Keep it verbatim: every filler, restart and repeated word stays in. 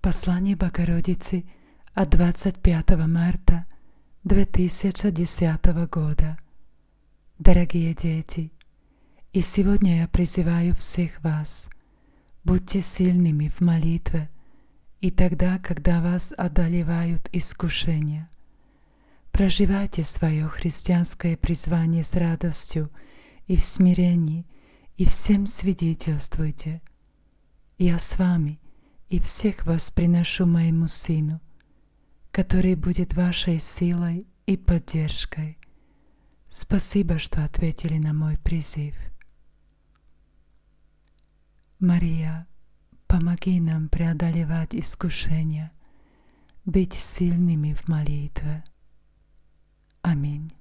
Послание Богородицы от двадцать пятого марта две тысячи десятого года. Дорогие дети, и сегодня я призываю всех вас, будьте сильными в молитве и тогда, когда вас одолевают искушения. Проживайте свое христианское призвание с радостью и в смирении, и всем свидетельствуйте. Я с вами, и всех вас приношу моему Сыну, который будет вашей силой и поддержкой. Спасибо, что ответили на мой призыв. Мария, помоги нам преодолевать искушения, быть сильными в молитве. Аминь.